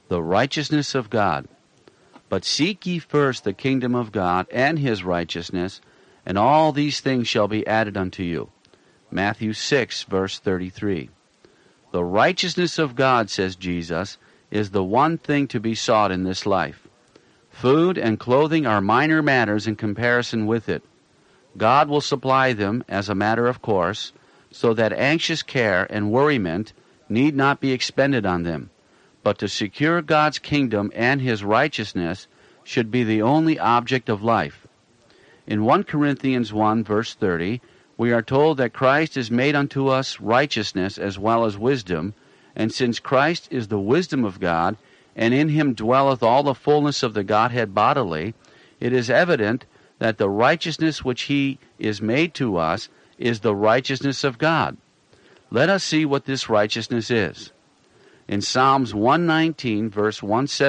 the righteousness of God. But seek ye first the kingdom of God and his righteousness, and all these things shall be added unto you. Matthew 6, verse 33. The righteousness of God, says Jesus, is the one thing to be sought in this life. Food and clothing are minor matters in comparison with it. God will supply them as a matter of course, so that anxious care and worriment need not be expended on them. But to secure God's kingdom and his righteousness should be the only object of life. In 1 Corinthians 1, verse 30, we are told that Christ is made unto us righteousness as well as wisdom, and since Christ is the wisdom of God, and in him dwelleth all the fullness of the Godhead bodily, it is evident that the righteousness which he is made to us is the righteousness of God. Let us see what this righteousness is. In Psalms 119, verse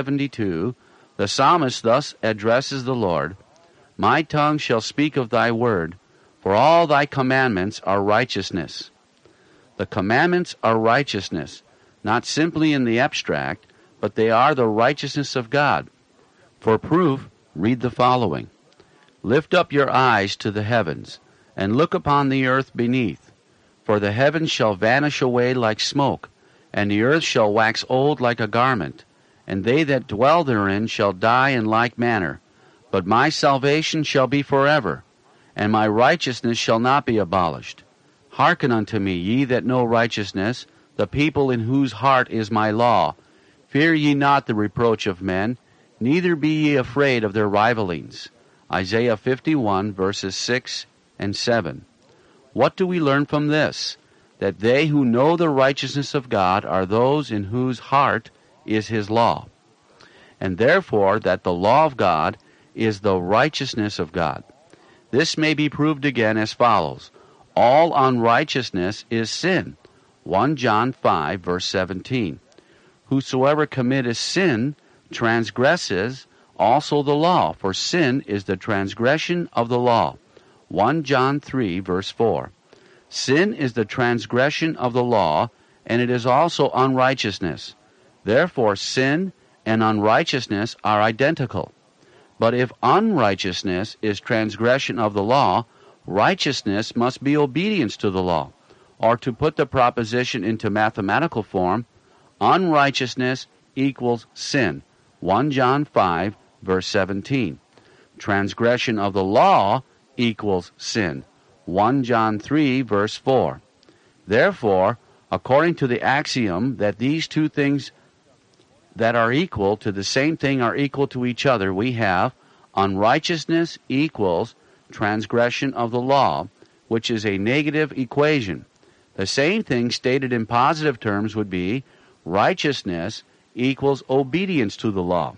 172, the psalmist thus addresses the Lord, My tongue shall speak of thy word, for all thy commandments are righteousness. The commandments are righteousness, not simply in the abstract, but they are the righteousness of God. For proof, read the following. Lift up your eyes to the heavens, and look upon the earth beneath. For the heavens shall vanish away like smoke, and the earth shall wax old like a garment, and they that dwell therein shall die in like manner. But my salvation shall be forever, and my righteousness shall not be abolished. Hearken unto me, ye that know righteousness, the people in whose heart is my law. Fear ye not the reproach of men, neither be ye afraid of their rivalings. Isaiah 51, verses 6 and 7. What do we learn from this? That they who know the righteousness of God are those in whose heart is his law, and therefore that the law of God is the righteousness of God. This may be proved again as follows. All unrighteousness is sin. 1 John 5, verse 17. Whosoever committeth sin transgresses also the law, for sin is the transgression of the law. 1 John 3, verse 4. Sin is the transgression of the law, and it is also unrighteousness. Therefore sin and unrighteousness are identical. But if unrighteousness is transgression of the law, righteousness must be obedience to the law. Or to put the proposition into mathematical form, unrighteousness equals sin. 1 John 5, verse 17. Transgression of the law equals sin. 1 John 3, verse 4. Therefore, according to the axiom that these two things that are equal to the same thing are equal to each other, we have unrighteousness equals transgression of the law, which is a negative equation. The same thing stated in positive terms would be righteousness equals obedience to the law.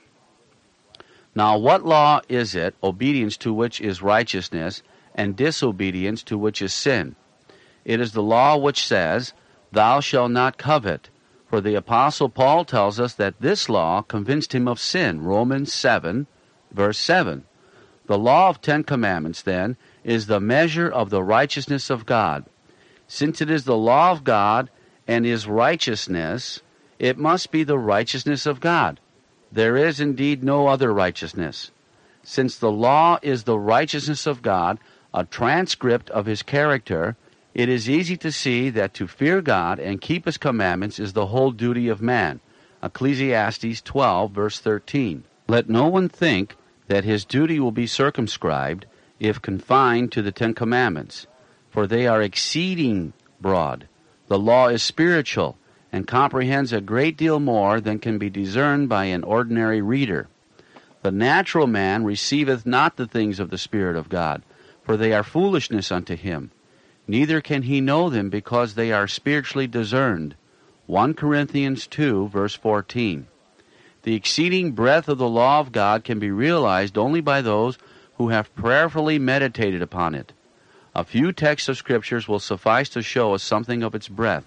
Now, what law is it, obedience to which is righteousness, and disobedience to which is sin? It is the law which says, Thou shalt not covet. For the Apostle Paul tells us that this law convinced him of sin. Romans 7, verse 7. The law of 10 commandments, then, is the measure of the righteousness of God. Since it is the law of God and is righteousness, it must be the righteousness of God. There is indeed no other righteousness. Since the law is the righteousness of God, a transcript of his character, it is easy to see that to fear God and keep his commandments is the whole duty of man. Ecclesiastes 12, verse 13. Let no one think that his duty will be circumscribed if confined to the 10 commandments, for they are exceeding broad. The law is spiritual and comprehends a great deal more than can be discerned by an ordinary reader. The natural man receiveth not the things of the Spirit of God, for they are foolishness unto him. Neither can he know them, because they are spiritually discerned. 1 Corinthians 2, verse 14. The exceeding breadth of the law of God can be realized only by those who have prayerfully meditated upon it. A few texts of Scriptures will suffice to show us something of its breadth.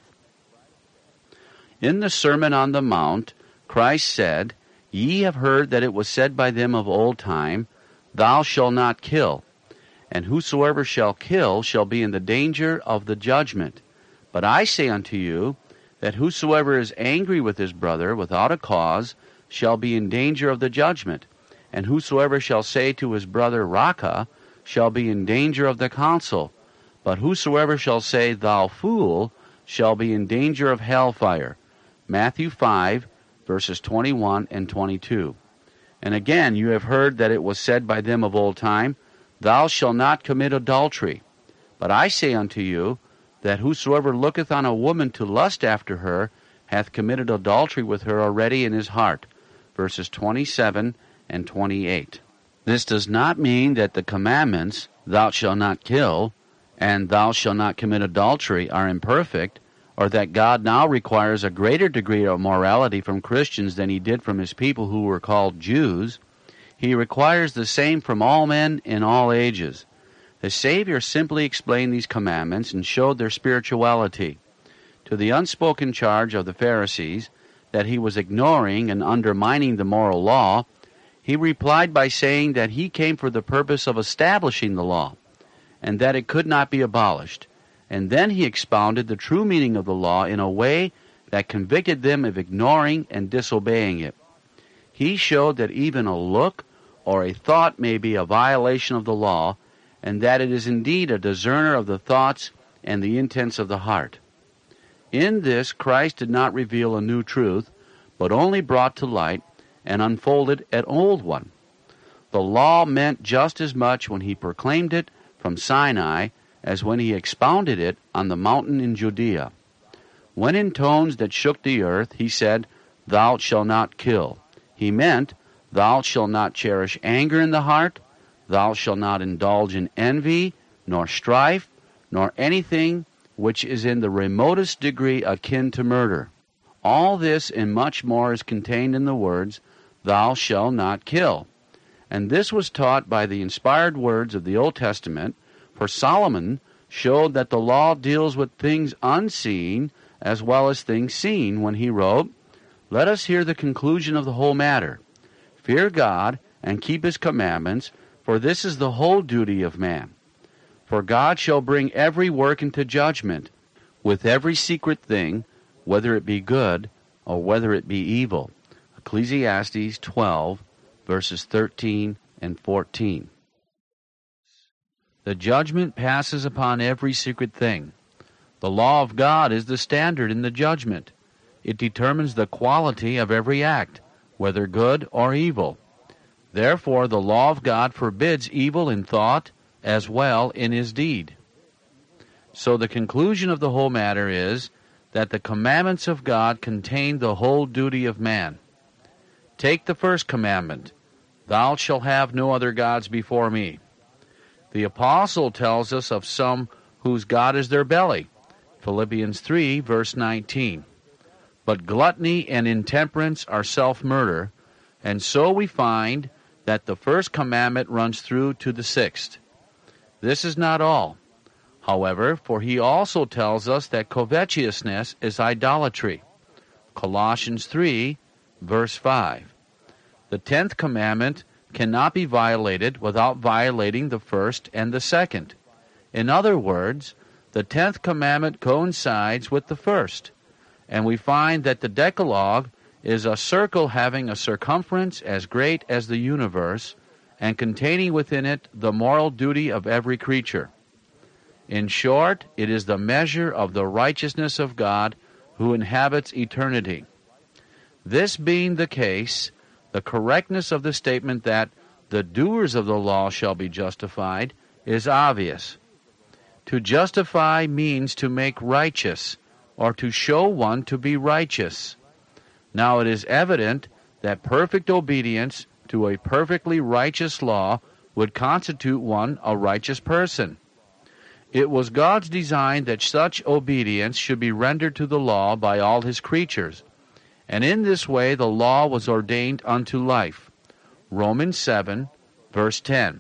In the Sermon on the Mount, Christ said, Ye have heard that it was said by them of old time, Thou shalt not kill. And whosoever shall kill shall be in the danger of the judgment. But I say unto you, that whosoever is angry with his brother without a cause shall be in danger of the judgment, and whosoever shall say to his brother, Raca, shall be in danger of the council. But whosoever shall say, Thou fool, shall be in danger of hellfire. Matthew 5, verses 21 and 22. And again, you have heard that it was said by them of old time, Thou shalt not commit adultery. But I say unto you, that whosoever looketh on a woman to lust after her hath committed adultery with her already in his heart. Verses 27 and 28. This does not mean that the commandments, Thou shalt not kill, and Thou shalt not commit adultery, are imperfect, or that God now requires a greater degree of morality from Christians than He did from His people who were called Jews. He requires the same from all men in all ages. The Savior simply explained these commandments and showed their spirituality. To the unspoken charge of the Pharisees that He was ignoring and undermining the moral law, He replied by saying that He came for the purpose of establishing the law, and that it could not be abolished. And then He expounded the true meaning of the law in a way that convicted them of ignoring and disobeying it. He showed that even a look or a thought may be a violation of the law, and that it is indeed a discerner of the thoughts and the intents of the heart. In this, Christ did not reveal a new truth, but only brought to light and unfolded an old one. The law meant just as much when He proclaimed it from Sinai as when He expounded it on the mountain in Judea. When in tones that shook the earth He said, Thou shalt not kill, He meant, Thou shalt not cherish anger in the heart, Thou shalt not indulge in envy, nor strife, nor anything which is in the remotest degree akin to murder. All this and much more is contained in the words, Thou shalt not kill. And this was taught by the inspired words of the Old Testament, for Solomon showed that the law deals with things unseen as well as things seen when he wrote, Let us hear the conclusion of the whole matter. Fear God and keep His commandments, for this is the whole duty of man. For God shall bring every work into judgment, with every secret thing, whether it be good or whether it be evil. Ecclesiastes 12, verses 13 and 14. The judgment passes upon every secret thing. The law of God is the standard in the judgment. It determines the quality of every act, whether good or evil. Therefore, the law of God forbids evil in thought as well in his deed. So the conclusion of the whole matter is that the commandments of God contain the whole duty of man. Take the first commandment, Thou shalt have no other gods before me. The apostle tells us of some whose God is their belly. Philippians 3, verse 19. But gluttony and intemperance are self-murder, and so we find that the first commandment runs through to the sixth. This is not all, however, for he also tells us that covetousness is idolatry. Colossians 3, verse 5. The 10th commandment cannot be violated without violating the first and the second. In other words, the 10th commandment coincides with the first, and we find that the Decalogue is a circle having a circumference as great as the universe, and containing within it the moral duty of every creature. In short, it is the measure of the righteousness of God who inhabits eternity. This being the case, the correctness of the statement that the doers of the law shall be justified is obvious. To justify means to make righteous, or to show one to be righteous. Now it is evident that perfect obedience to a perfectly righteous law would constitute one a righteous person. It was God's design that such obedience should be rendered to the law by all His creatures, and in this way the law was ordained unto life. Romans 7, verse 10.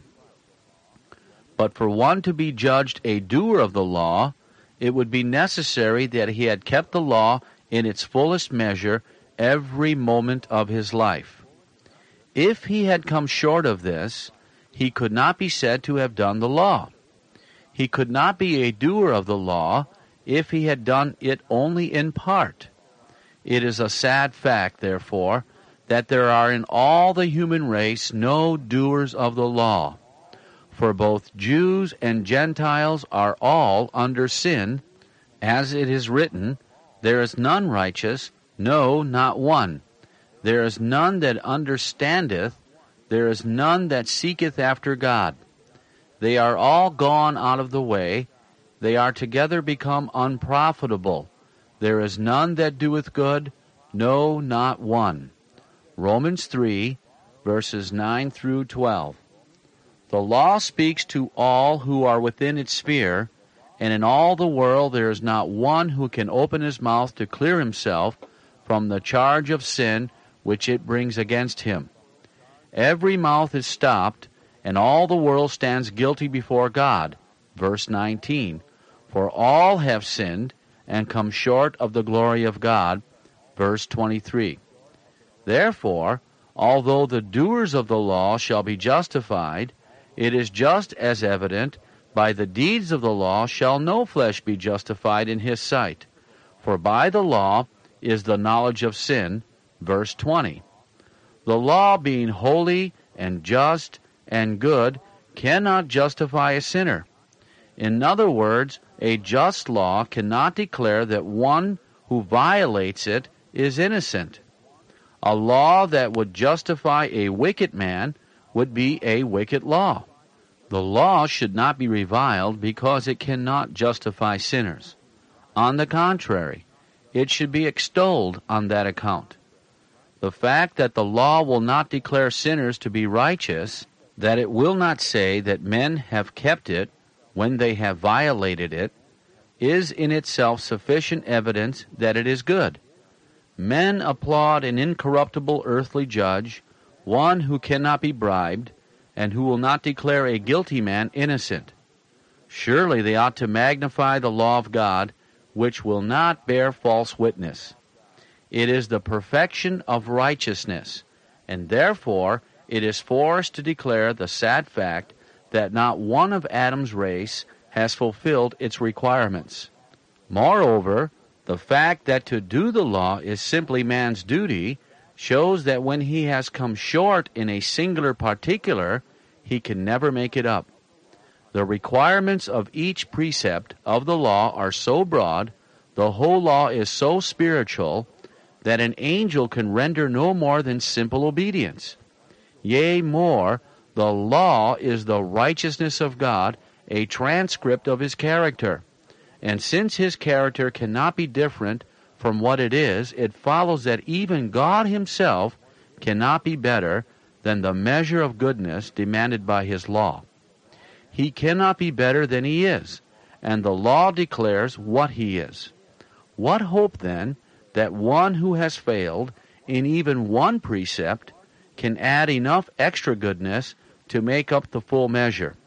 But for one to be judged a doer of the law, it would be necessary that he had kept the law in its fullest measure every moment of his life. If he had come short of this, he could not be said to have done the law. He could not be a doer of the law if he had done it only in part. It is a sad fact, therefore, that there are in all the human race no doers of the law. For both Jews and Gentiles are all under sin, as it is written, There is none righteous, no, not one. There is none that understandeth, there is none that seeketh after God. They are all gone out of the way, they are together become unprofitable. There is none that doeth good, no, not one. Romans 3, verses 9 through 12. The law speaks to all who are within its sphere, and in all the world there is not one who can open his mouth to clear himself from the charge of sin which it brings against him. Every mouth is stopped, and all the world stands guilty before God. Verse 19. For all have sinned and come short of the glory of God. Verse 23. Therefore, although the doers of the law shall be justified, it is just as evident, by the deeds of the law shall no flesh be justified in his sight. For by the law is the knowledge of sin. Verse 20. The law, being holy and just and good, cannot justify a sinner. In other words, a just law cannot declare that one who violates it is innocent. A law that would justify a wicked man would be a wicked law. The law should not be reviled because it cannot justify sinners. On the contrary, it should be extolled on that account. The fact that the law will not declare sinners to be righteous, that it will not say that men have kept it when they have violated it, is in itself sufficient evidence that it is good. Men applaud an incorruptible earthly judge, one who cannot be bribed, and who will not declare a guilty man innocent. Surely they ought to magnify the law of God, which will not bear false witness. It is the perfection of righteousness, and therefore it is forced to declare the sad fact that not one of Adam's race has fulfilled its requirements. Moreover, the fact that to do the law is simply man's duty shows that when he has come short in a singular particular, he can never make it up. The requirements of each precept of the law are so broad, the whole law is so spiritual, that an angel can render no more than simple obedience. Yea, more, the law is the righteousness of God, a transcript of his character. And since his character cannot be different from what it is, it follows that even God himself cannot be better than the measure of goodness demanded by his law. He cannot be better than he is, and the law declares what he is. What hope, then, that one who has failed in even one precept can add enough extra goodness to make up the full measure?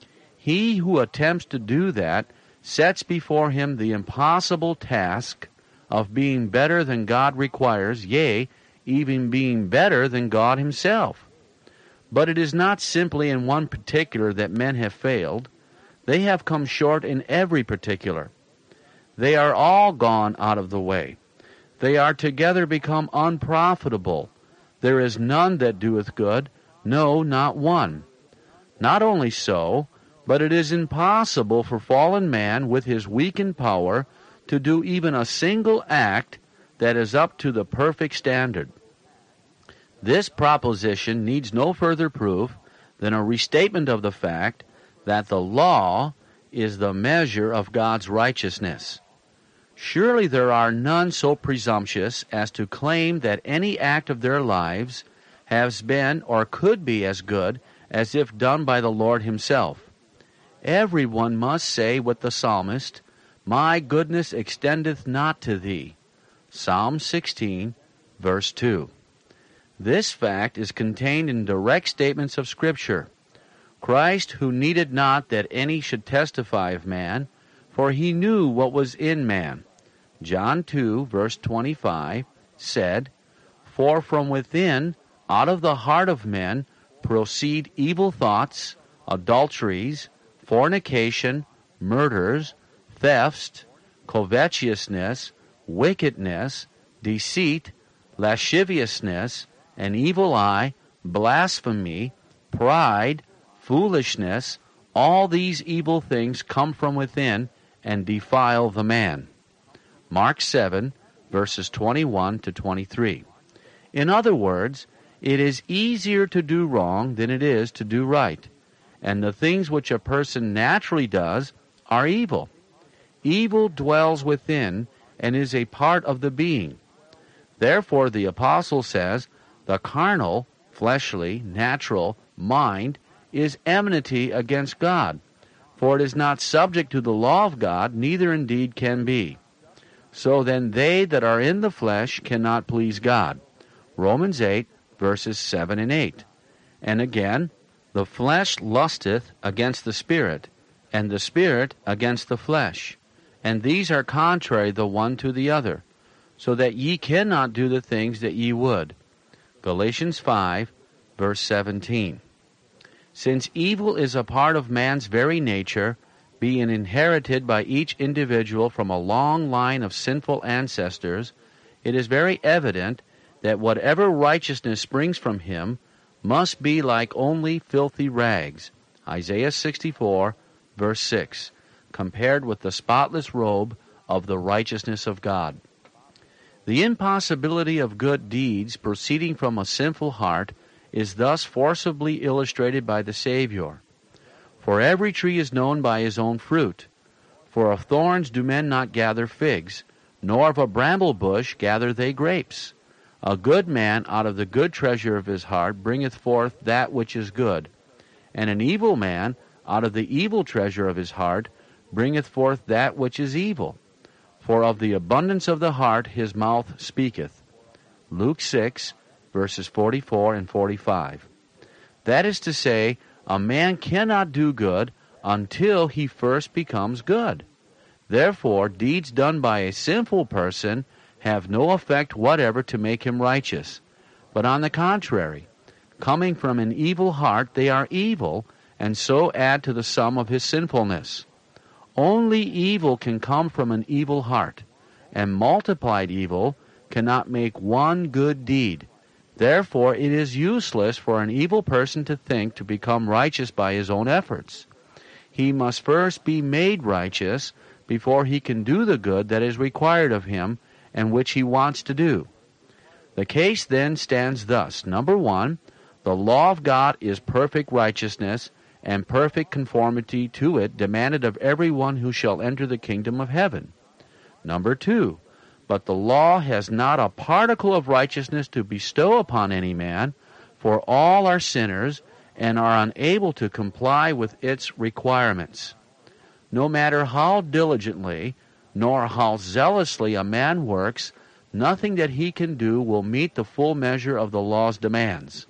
He who attempts to do that sets before him the impossible task of being better than God requires, yea, even being better than God himself. But it is not simply in one particular that men have failed. They have come short in every particular. They are all gone out of the way. They are together become unprofitable. There is none that doeth good, no, not one. Not only so, but it is impossible for fallen man with his weakened power to do even a single act that is up to the perfect standard. This proposition needs no further proof than a restatement of the fact that the law is the measure of God's righteousness. Surely there are none so presumptuous as to claim that any act of their lives has been or could be as good as if done by the Lord himself. Everyone must say with the psalmist, "My goodness extendeth not to thee." Psalm 16, verse 2. This fact is contained in direct statements of Scripture. Christ, who needed not that any should testify of man, for he knew what was in man, John 2, verse 25, said, "For from within, out of the heart of men, proceed evil thoughts, adulteries, fornication, murders, thefts, covetousness, wickedness, deceit, lasciviousness, an evil eye, blasphemy, pride, foolishness, all these evil things come from within and defile the man. Mark 7, verses 21 to 23. In other words, it is easier to do wrong than it is to do right, and the things which a person naturally does are evil. Evil dwells within and is a part of the being. Therefore, the apostle says, the carnal, fleshly, natural mind is enmity against God, for it is not subject to the law of God, neither indeed can be. So then they that are in the flesh cannot please God. Romans 8, verses 7 and 8. And again, the flesh lusteth against the Spirit, and the Spirit against the flesh. And these are contrary the one to the other, so that ye cannot do the things that ye would. Galatians 5, verse 17. Since evil is a part of man's very nature, being inherited by each individual from a long line of sinful ancestors, it is very evident that whatever righteousness springs from him must be like only filthy rags. Isaiah 64, verse 6, compared with the spotless robe of the righteousness of God. The impossibility of good deeds proceeding from a sinful heart is thus forcibly illustrated by the Savior. For every tree is known by his own fruit. For of thorns do men not gather figs, nor of a bramble bush gather they grapes. A good man out of the good treasure of his heart bringeth forth that which is good, and an evil man out of the evil treasure of his heart bringeth forth that which is evil. For of the abundance of the heart his mouth speaketh. Luke 6, verses 44 and 45. That is to say, a man cannot do good until he first becomes good. Therefore, deeds done by a sinful person have no effect whatever to make him righteous. But on the contrary, coming from an evil heart, they are evil, and so add to the sum of his sinfulness. Only evil can come from an evil heart, and multiplied evil cannot make one good deed. Therefore, it is useless for an evil person to think to become righteous by his own efforts. He must first be made righteous before he can do the good that is required of him and which he wants to do. The case then stands thus. Number 1, the law of God is perfect righteousness, and perfect conformity to it demanded of every one who shall enter the kingdom of heaven. Number 2, but the law has not a particle of righteousness to bestow upon any man, for all are sinners and are unable to comply with its requirements. No matter how diligently nor how zealously a man works, nothing that he can do will meet the full measure of the law's demands.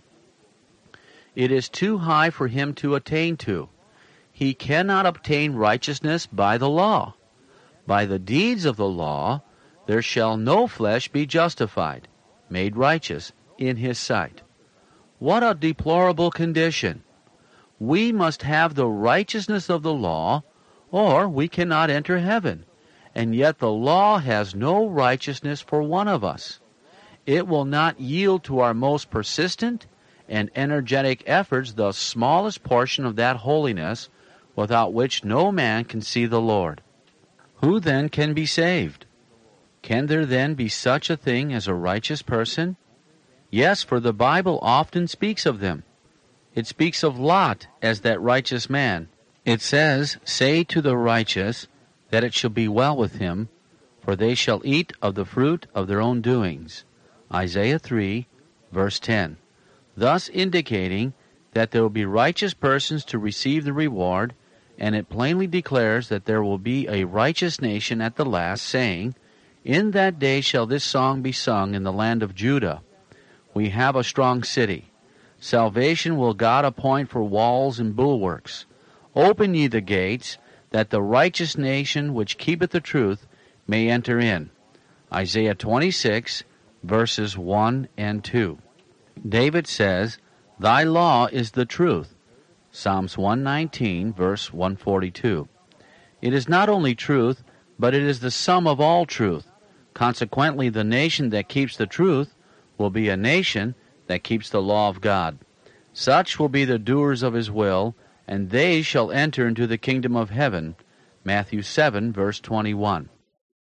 It is too high for him to attain to. He cannot obtain righteousness by the law. By the deeds of the law, there shall no flesh be justified, made righteous in his sight. What a deplorable condition! We must have the righteousness of the law, or we cannot enter heaven. And yet the law has no righteousness for one of us. It will not yield to our most persistent and energetic efforts the smallest portion of that holiness without which no man can see the Lord. Who then can be saved? Can there then be such a thing as a righteous person? Yes, for the Bible often speaks of them. It speaks of Lot as that righteous man. It says, "Say to the righteous that it shall be well with him, for they shall eat of the fruit of their own doings." Isaiah 3, verse 10. Thus indicating that there will be righteous persons to receive the reward, and it plainly declares that there will be a righteous nation at the last, saying, "In that day shall this song be sung in the land of Judah. We have a strong city. Salvation will God appoint for walls and bulwarks. Open ye the gates, that the righteous nation which keepeth the truth may enter in." Isaiah 26, verses 1 and 2. David says, "Thy law is the truth." Psalms 119, verse 142. It is not only truth, but it is the sum of all truth. Consequently, the nation that keeps the truth will be a nation that keeps the law of God. Such will be the doers of his will, and they shall enter into the kingdom of heaven. Matthew 7, verse 21.